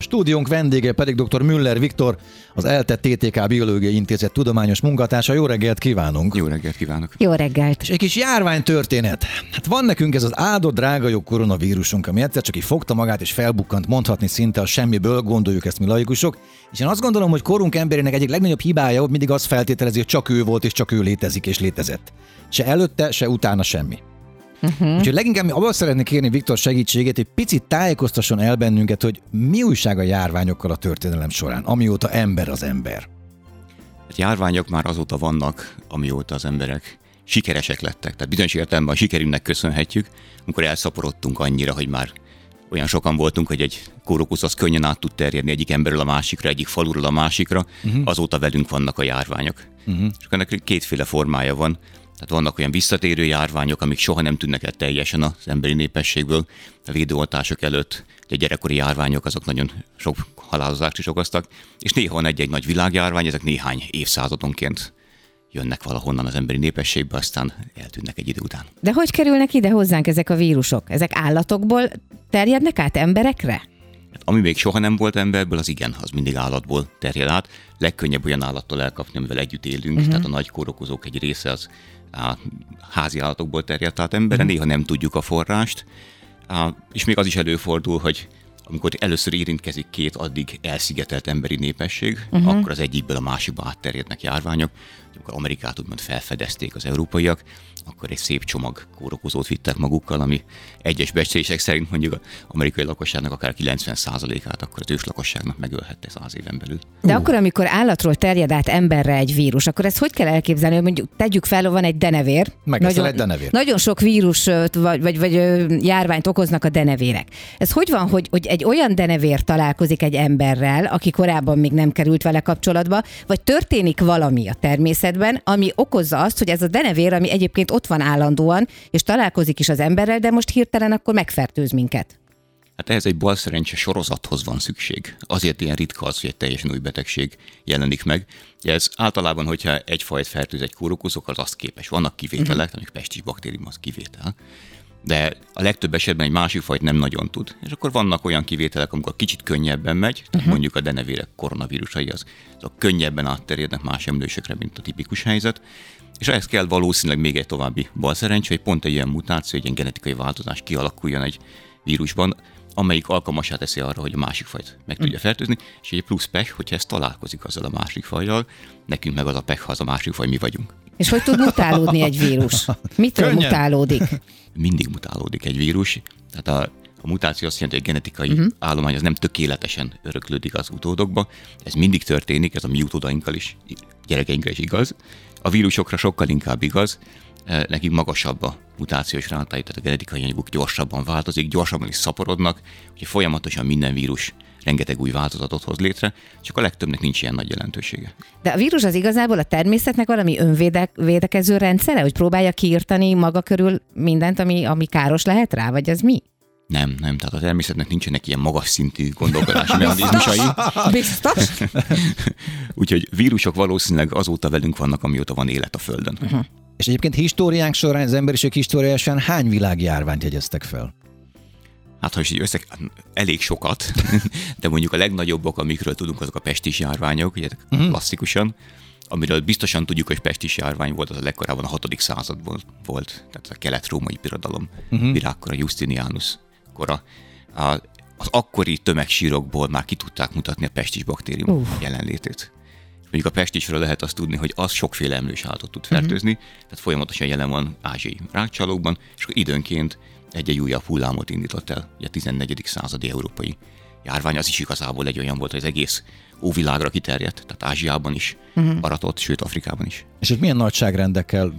Stúdiónk vendége pedig dr. Müller Viktor, az ELTE TTK Biológiai Intézet tudományos munkatársa. Jó reggelt kívánunk! Jó reggelt kívánok! Jó reggelt! És egy kis járványtörténet. Hát van nekünk ez az áldott drága jó koronavírusunk, ami egyszer csak így fogta magát és felbukkant, mondhatni szinte a semmiből, gondoljuk ezt mi laikusok. És én azt gondolom, hogy korunk emberének egyik legnagyobb hibája, hogy mindig azt feltételezi, hogy csak ő volt és csak ő létezik és létezett. Se előtte, se utána semmi. Úgyhogy leginkább abban szeretnék kérni Viktor segítségét, hogy picit tájékoztasson el bennünket, hogy mi újság a járványokkal a történelem során, amióta ember az ember. Hát járványok már azóta vannak, amióta az emberek sikeresek lettek. Tehát bizonyos értelemben a sikerünknek köszönhetjük, amikor elszaporodtunk annyira, hogy már olyan sokan voltunk, hogy egy kórokusz az könnyen át tud terjedni egyik emberről a másikra, egyik faluról a másikra, azóta velünk vannak a járványok. És ennek kétféle formája van. Tehát vannak olyan visszatérő járványok, amik soha nem tűnnek el teljesen az emberi népességből. A védőoltások előtt a gyerekkori járványok azok nagyon sok halálozást is okoztak, és néha van egy-egy nagy világjárvány, ezek néhány évszázadonként jönnek valahonnan az emberi népességbe, aztán eltűnnek egy idő után. De hogy kerülnek ide hozzánk ezek a vírusok? Ezek állatokból terjednek át emberekre? Hát, ami még soha nem volt emberből, az igen, az mindig állatból terjed át. Legkönnyebb olyan állattól elkapni, amivel együtt élünk, tehát a nagy kórokozók egy része az a házi állatokból terjedt át emberre, néha nem tudjuk a forrást, és még az is előfordul, hogy amikor először érintkezik két addig elszigetelt emberi népesség, akkor az egyikből a másikba átterjednek járványok. Amikor Amerikát úgymond felfedezték az európaiak, akkor egy szép csomag kórokozót vittek magukkal, ami egyes becslések szerint mondjuk az amerikai lakosságnak akár 90%-át, akkor az őslakosságnak megölhette 100 éven belül. De akkor, amikor állatról terjed át emberre egy vírus, akkor ezt hogy kell elképzelni, hogy mondjuk tegyük fel, van egy denevér. Egy denevér. Nagyon sok vírus vagy járványt okoznak a denevérek. Ez hogy van, hogy egy olyan denevér találkozik egy emberrel, aki korábban még nem került vele kapcsolatba, vagy történik valami a természetben, ami okozza azt, hogy ez a denevér, ami egyébként ott van állandóan, és találkozik is az emberrel, de most hirtelen akkor megfertőz minket. Hát ehhez egy balszerencse sorozathoz van szükség. Azért ilyen ritka az, hogy egy teljesen új betegség jelenik meg. Ez általában, hogyha egy fajt fertőz egy kórokozók, az azt képes. Vannak kivételek, amik pestis baktérium az kivétel. De a legtöbb esetben egy másik fajt nem nagyon tud. És akkor vannak olyan kivételek, amikor kicsit könnyebben megy, mondjuk a denevérek koronavírusai azok könnyebben átterjednek más emlősökre, mint a tipikus helyzet. És ehhez kell valószínűleg még egy további balszerencsé, hogy pont egy ilyen mutáció, egy ilyen genetikai változás kialakuljon egy vírusban, amelyik alkalmassá teszi arra, hogy a másik fajt meg tudja fertőzni, és egy plusz pech, hogyha ez találkozik azzal a másik fajjal, nekünk meg az a pech, ha az a másik faj mi vagyunk. És hogy tud mutálódni egy vírus? Mitől mutálódik? Mindig mutálódik egy vírus. Tehát a mutáció azt jelenti, hogy a genetikai állomány az nem tökéletesen öröklődik az utódokba. Ez mindig történik, ez a mi utódainkkal is, gyerekeinkre is igaz. A vírusokra sokkal inkább igaz, nekik magasabb a mutációs rátájuk, tehát a genetikai anyaguk gyorsabban változik, gyorsabban is szaporodnak, úgyhogy folyamatosan minden vírus rengeteg új változatot hoz létre, csak a legtöbbnek nincs ilyen nagy jelentősége. De a vírus az igazából a természetnek valami önvédekező rendszere, hogy próbálja kiirtani maga körül mindent, ami káros lehet rá, vagy az mi? Nem, tehát a természetnek nincsenek ilyen magas szintű gondolkodási mechanizmusai. Biztos? Úgyhogy vírusok valószínűleg azóta velünk vannak, amióta van élet a Földön. És egyébként históriánk során, az emberiség históriásán hány világjárványt jegyeztek fel? Hát ha is így elég sokat, de mondjuk a legnagyobbak, amikről tudunk, azok a pestis járványok, ugye klasszikusan, amiről biztosan tudjuk, hogy pestis járvány volt, az a legkorábban a 6. századból volt, tehát a kelet-római birodalom, virágkora, Justinianus kora. Az akkori tömegsírokból már ki tudták mutatni a pestis baktérium jelenlétét. Mondjuk a pestisről lehet azt tudni, hogy az sokféle emlős állatot tud fertőzni, tehát folyamatosan jelen van ázsiai rákcsálókban, és akkor időnként egy újabb hullámot indított el, ugye a 14. századi európai járvány, az is igazából egy olyan volt, hogy az egész óvilágra kiterjedt, tehát Ázsiában is aratott, sőt Afrikában is. És hogy milyen nagyságrendekkel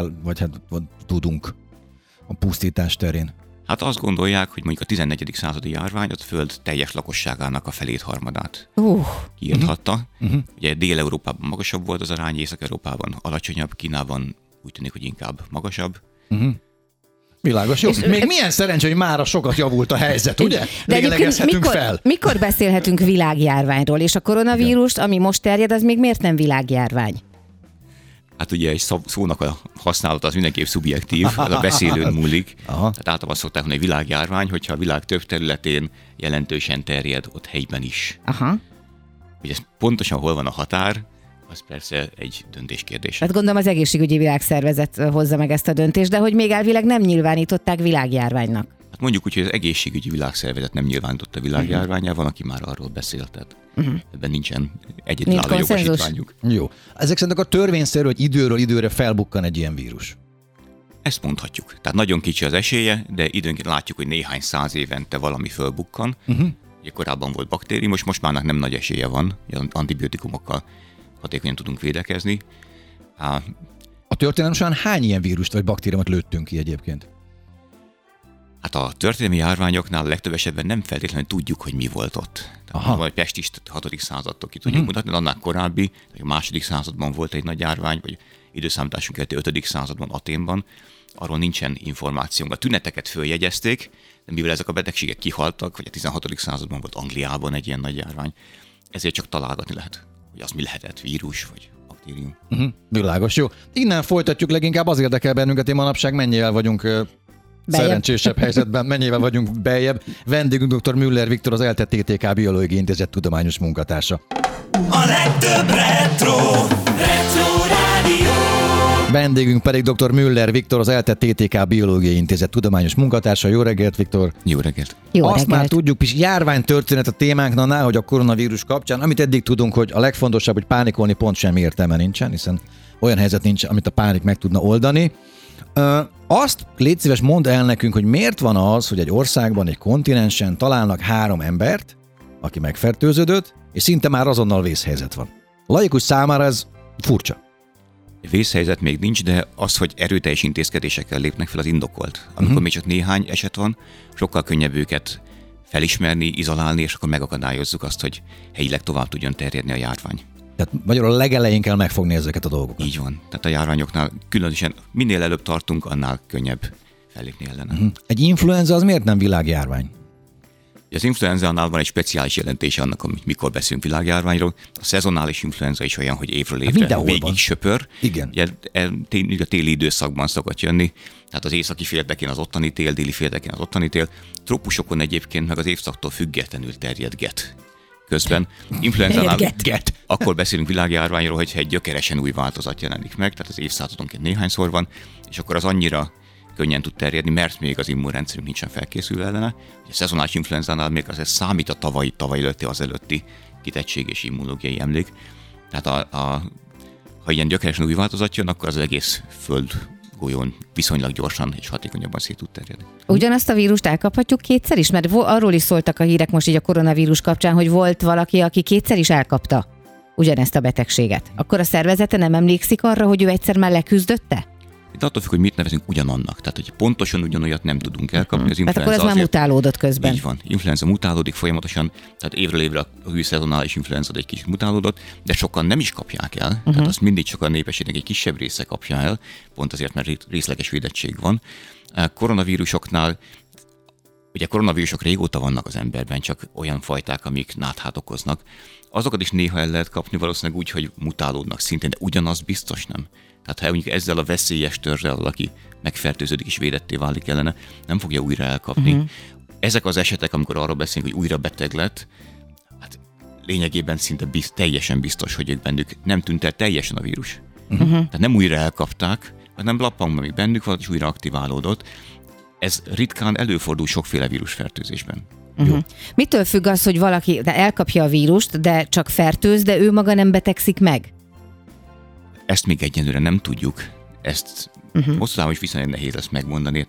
tudunk a pusztítás terén? Hát azt gondolják, hogy mondjuk a 14. századi járvány a Föld teljes lakosságának a felét, harmadát kiirthatta. Ugye Dél-Európában magasabb volt az arány, Észak-Európában alacsonyabb, Kínában úgy tűnik, hogy inkább magasabb. Világos, jó. Még milyen szerencsé, hogy mára sokat javult a helyzet, ugye? Lélegezhetünk fel. Mikor beszélhetünk világjárványról, és a koronavírust, ami most terjed, az még miért nem világjárvány? Hát ugye egy szónak a használata az mindenképp szubjektív, az a beszélőn múlik. Tehát általában azt szokták mondani, hogy világjárvány, hogyha a világ több területén jelentősen terjed, ott helyben is. Aha. Hogy ez pontosan hol van a határ, az persze egy döntéskérdés. Hát gondolom az egészségügyi világszervezet hozza meg ezt a döntést, de hogy még elvileg nem nyilvánították világjárványnak. Hát mondjuk úgy, hogy az egészségügyi világszervezet nem nyilvánította világjárványá, van, aki már arról beszélt, tehát ebben nincsen egyedülálló jogosítványuk. Jó. Ezek szerint akkor törvényszerű, hogy időről időre felbukkan egy ilyen vírus. Ezt mondhatjuk. Tehát nagyon kicsi az esélye, de időnként látjuk, hogy néhány száz évente valami fölbukkan. Ugye korábban volt baktérium, most már nem nagy esélye van, antibiotikumokkal hatékonyan tudunk védekezni. A történelem során hány ilyen vírust vagy baktériumot lőttünk ki egyébként? Hát a történelmi járványoknál a legtöbb esetben nem feltétlenül tudjuk, hogy mi volt ott. Vagy Pest is 6. századtól ki tudjuk mutatni, de annál korábbi, a 2. században volt egy nagy járvány, vagy időszámításunk előtt 5. században Athénban, arról nincsen információnk. A tüneteket följegyezték, de mivel ezek a betegségek kihaltak, vagy a 16. században volt Angliában egy ilyen nagy járvány, ezért csak találgatni lehet, hogy az mi lehetett, vírus vagy baktérium. Világos, jó. Innen folytatjuk, leginkább az érdekel bennünket, hogy manapság mennyivel vagyunk szerencsésebb helyzetben, mennyivel vagyunk beljebb. Vendégünk dr. Müller Viktor, az ELTE TTK Biológiai Intézet tudományos munkatársa. A legtöbb retro rádió. Vendégünk pedig dr. Müller Viktor, az ELTE TTK Biológiai Intézet tudományos munkatársa. Jó reggelt, Viktor! Jó reggelt! Jó Azt reggelt. már tudjuk, is járványtörténet a témánknál, hogy a koronavírus kapcsán, amit eddig tudunk, hogy a legfontosabb, hogy pánikolni pont semmi értelme nincsen, hiszen olyan helyzet nincs, amit a pánik meg tudna oldani. Azt légy szíves, mondd el nekünk, hogy miért van az, hogy egy országban, egy kontinensen találnak 3 embert, aki megfertőződött, és szinte már azonnal vészhelyzet van. Laikus számára ez furcsa. Vészhelyzet még nincs, de az, hogy erőteljes intézkedésekkel lépnek fel, az indokolt. Amikor még csak néhány eset van, sokkal könnyebb őket felismerni, izolálni, és akkor megakadályozzuk azt, hogy helyileg tovább tudjon terjedni a járvány. Tehát magyarul a legelején kell megfogni ezeket a dolgokat. Így van. Tehát a járványoknál különösen minél előbb tartunk, annál könnyebb fellépni ellene. Egy influenza az miért nem világjárvány? Az influenzánál van egy speciális jelentése annak, hogy mikor beszélünk világjárványról. A szezonális influenza is olyan, hogy évről évre végig söpör. Igen. Ugye, a téli időszakban szokott jönni, tehát az északi féltekén az ottani tél, déli féltekén az ottani tél. Trópusokon egyébként meg az évszaktól függetlenül terjedget. Közben influenzánál akkor beszélünk világjárványról, hogyha egy gyökeresen új változat jelenik meg, tehát az évszázadonként néhányszor van, és akkor az annyira könnyen tud terjedni, mert még az immunrendszerünk nincsen felkészülve ellene. A szezonális influenzánál még azért számít a tavaly előtti, az előtti kitettség és immunológiai emlék. Tehát ha ilyen gyökeresen új változat jön, akkor az egész föld golyón viszonylag gyorsan és hatékonyabban szét tud terjedni. Ugyanazt a vírust elkaphatjuk kétszer is? Mert arról is szóltak a hírek most így a koronavírus kapcsán, hogy volt valaki, aki kétszer is elkapta ugyanezt a betegséget. Akkor a szervezete nem emlékszik arra, hogy ő egyszer már leküzdötte? Itt attól függ, hogy mit nevezünk ugyanannak. Tehát, hogy pontosan ugyanolyat nem tudunk elkapni. Az tehát akkor ez már mutálódott közben. Így van. Influenza mutálódik folyamatosan, tehát évről évre a új szezonális influenza egy kicsit mutálódott, de sokan nem is kapják el. Tehát azt mindig csak a népességnek egy kisebb része kapja el, pont azért, mert részleges védettség van. A koronavírusoknál, ugye koronavírusok régóta vannak az emberben, csak olyan fajták, amik náthát okoznak. Azokat is néha el lehet kapni, valószínűleg úgy, hogy mutálódnak szintén, de ugyanaz biztos nem. Tehát ha mondjuk ezzel a veszélyes törzsel valaki megfertőződik és védetté válik ellene, nem fogja újra elkapni. Ezek az esetek, amikor arról beszélünk, hogy újra beteg lett, hát lényegében szinte teljesen biztos, hogy ők bennük nem tűnt el teljesen a vírus. Tehát nem újra elkapták, hanem lappang, amíg bennük volt, és újra aktiválódott. Ez ritkán előfordul sokféle vírusfertőzésben. Mitől függ az, hogy valaki elkapja a vírust, de csak fertőz, de ő maga nem betegszik meg? Ezt még egyenlőre nem tudjuk. Ezt hosszú távon is viszonylag nehéz lesz megmondani,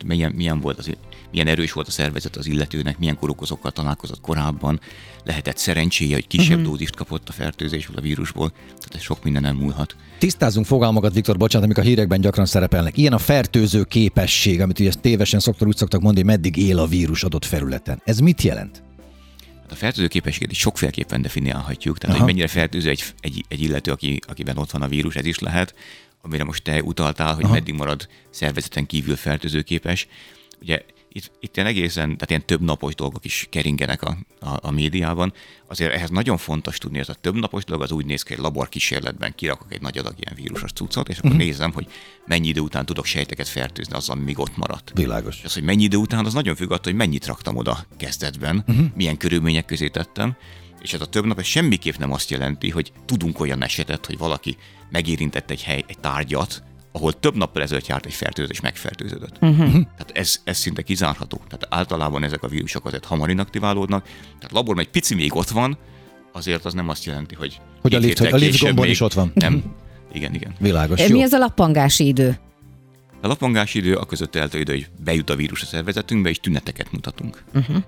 milyen erős volt a szervezet az illetőnek, milyen kórokozókkal találkozott korábban, lehetett szerencséje, hogy kisebb dózist kapott a fertőzésből, a vírusból, tehát ez sok minden elmúlhat. Tisztázzunk fogalmakat, Viktor, bocsánat, amik a hírekben gyakran szerepelnek. Ilyen a fertőző képesség, amit ugye tévesen úgy szoktak mondani, meddig él a vírus adott felületen. Ez mit jelent? A fertőző képességet is sokféleképpen definiálhatjuk, tehát hogy mennyire fertőző egy illető, akiben ott van a vírus, ez is lehet, amire most te utaltál, hogy meddig marad szervezeten kívül fertőzőképes. Ugye itt ilyen egészen, tehát ilyen több napos dolgok is keringenek a médiában. Azért ehhez nagyon fontos tudni, hogy ez a több napos dolog az úgy néz ki, hogy laborkísérletben kirakok egy nagy adag ilyen vírusos cuccot, és akkor nézem, hogy mennyi idő után tudok sejteket fertőzni azzal, míg ott maradt. Világos. És az, hogy mennyi idő után, az nagyon függ attól, hogy mennyit raktam oda kezdetben, milyen körülmények közé tettem, és ez a több nap ez semmiképp nem azt jelenti, hogy tudunk olyan esetet, hogy valaki megérintett egy tárgyat, ahol több nappal ezelőtt járt egy fertőzés, és megfertőződött. Tehát ez szinte kizárható. Tehát általában ezek a vírusok azért hamar inaktiválódnak. Tehát laborban egy pici még ott van, azért az nem azt jelenti, hogy a lift gombon is ott van. Nem. Igen. Világos. Mi az a lappangási idő? A lappangási idő a között eltő idő, hogy bejut a vírus a szervezetünkbe, és tüneteket mutatunk.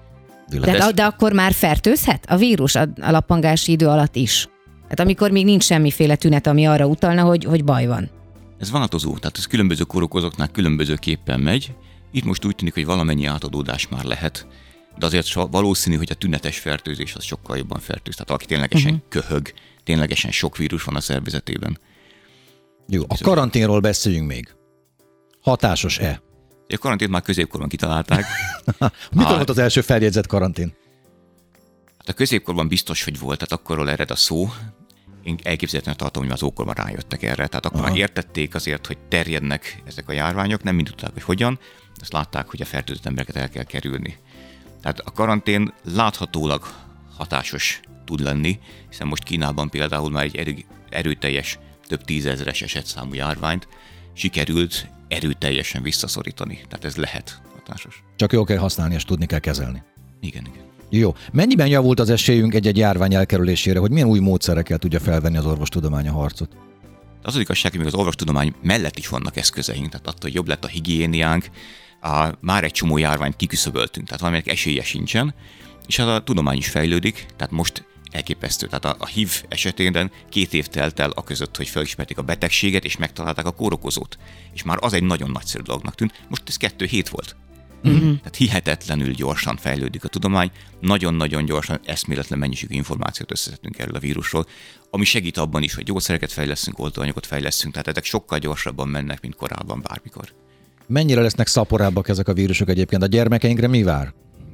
De akkor már fertőzhet a vírus a lappangási idő alatt is? Hát amikor még nincs semmiféle tünet, ami arra utalna, hogy baj van. Ez változó, tehát ez különböző kórokozóknál különbözőképpen megy. Itt most úgy tűnik, hogy valamennyi átadódás már lehet, de azért valószínű, hogy a tünetes fertőzés az sokkal jobban fertőz. Tehát aki ténylegesen köhög, ténylegesen sok vírus van a szervezetében. Jó, a karanténról beszéljünk még. Hatásos-e? A karantént már középkorban kitalálták. Mikor volt az első feljegyzett karantén? Hát a középkorban biztos, hogy volt, tehát akkorról ered a szó. Én elképzelhetően tartom, hogy az ókorban rájöttek erre. Tehát akkor már értették azért, hogy terjednek ezek a járványok, nem mind tudták, hogy hogyan, azt látták, hogy a fertőzött embereket el kell kerülni. Tehát a karantén láthatólag hatásos tud lenni, hiszen most Kínában például már egy erőteljes, több tízezeres esetszámú járványt sikerült erőteljesen visszaszorítani. Tehát ez lehet hatásos. Csak jól kell használni, és tudni kell kezelni. Igen. Jó. Mennyiben javult az esélyünk egy járvány elkerülésére, hogy milyen új módszerekkel tudja felvenni az orvostudomány a harcot? Az igazság, hogy még az orvostudomány mellett is vannak eszközeink, tehát attól, hogy jobb lett a higiéniánk, már egy csomó járványt kiküszöböltünk, tehát valaminek esélye sincsen, és a tudomány is fejlődik, tehát most elképesztő. Tehát a HIV esetében 2 év telt el aközött, hogy felismerték a betegséget, és megtalálták a kórokozót. És már az egy nagyon nagyszerű dolognak tűnt. Most ez 2 hét volt. Tehát hihetetlenül gyorsan fejlődik a tudomány, nagyon-nagyon gyorsan eszméletlen mennyiségű információt összeszedtünk erről a vírusról, ami segít abban is, hogy gyógyszereket fejlesztünk, oltóanyagot fejlesztünk, tehát ezek sokkal gyorsabban mennek, mint korábban bármikor. Mennyire lesznek szaporábbak ezek a vírusok egyébként? A gyermekeinkre mi vár?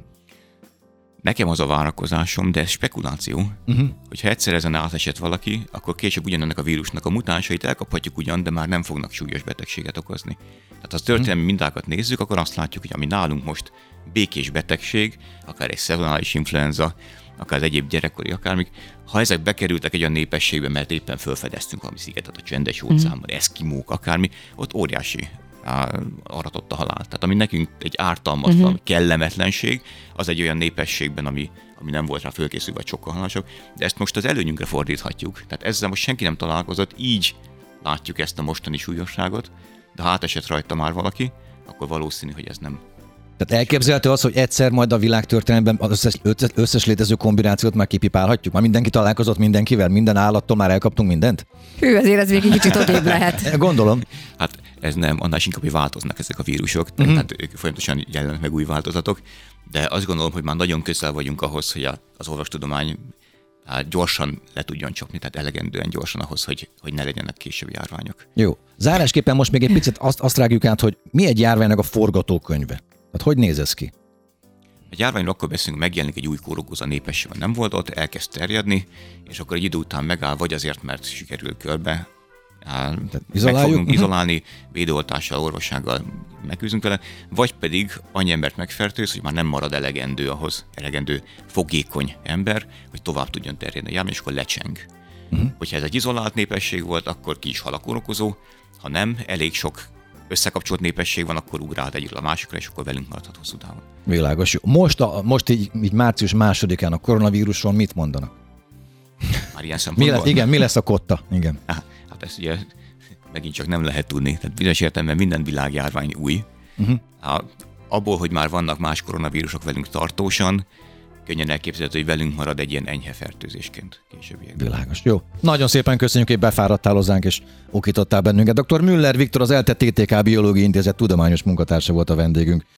Nekem az a várakozásom, de ez spekuláció, hogyha egyszer ezen átesett valaki, akkor később ugyanennek a vírusnak a mutánsait elkaphatjuk ugyan, de már nem fognak súlyos betegséget okozni. Tehát ha a történelmi mintákat nézzük, akkor azt látjuk, hogy ami nálunk most békés betegség, akár egy szezonális influenza, akár egyéb gyerekkori akármik, ha ezek bekerültek egy olyan népességbe, mert éppen felfedeztünk valami szigetet a csendes óceánban, eszkimók, akármi, ott óriási aratott a halál. Tehát ami nekünk egy ártalmatlan kellemetlenség, az egy olyan népességben, ami nem volt rá fölkészülve, vagy sokkal halálosabb, de ezt most az előnyünkre fordíthatjuk. Tehát ezzel most senki nem találkozott, így látjuk ezt a mostani súlyosságot, de ha átesett rajta már valaki, akkor valószínű, hogy ez nem. Tehát elképzelhető az, hogy egyszer majd a világtörténelemben az összes létező kombinációt már kipipálhatjuk? Már mindenki találkozott mindenkivel, minden állattól már elkaptunk mindent? Hű, azért ez még egy kicsit odébb lehet. Gondolom. Hát ez nem, annál is inkább, hogy változnak ezek a vírusok, tehát ők folyamatosan jelennek meg új változatok, de azt gondolom, hogy már nagyon közel vagyunk ahhoz, hogy az orvostudomány gyorsan le tudjon csapni, tehát elegendően gyorsan ahhoz, hogy ne legyenek később járványok. Jó. Zárásképpen most még egy picit azt rágjuk át, hogy mi egy járványnak a forgatókönyve? Tehát hogy néz ez ki? A járványról akkor beszélünk, megjelenik egy új kórokozó, a népességben nem volt ott, elkezd terjedni, és akkor egy idő után megáll, vagy azért, mert sikerül körbe meg fogunk izolálni, védőoltással, orvossággal megküzdünk vele, vagy pedig annyi embert megfertőz, hogy már nem marad elegendő fogékony ember, hogy tovább tudjon terjedni a járvány, és akkor lecseng. Hogyha ez egy izolált népesség volt, akkor ki is hal a kórokozó, ha nem, elég sok összekapcsolt népesség van, akkor ugrál egyről a másikra, és akkor velünk maradhat hosszú távon. Világos. Most így március 2-án a koronavírusról mit mondanak? Már ilyen szempontból? Igen, mi lesz a kotta? Igen. Hát ezt ugye megint csak nem lehet tudni. Tehát bizonyos értelemben minden világjárvány új. Abból, hogy már vannak más koronavírusok velünk tartósan, könnyen elképzelhető, hogy velünk marad egy ilyen enyhe fertőzésként későbbiekben. Világos. Jó. Nagyon szépen köszönjük, hogy befáradtál hozzánk és okítottál bennünket. Dr. Müller Viktor, az ELTE TTK Biológiai Intézet tudományos munkatársa volt a vendégünk.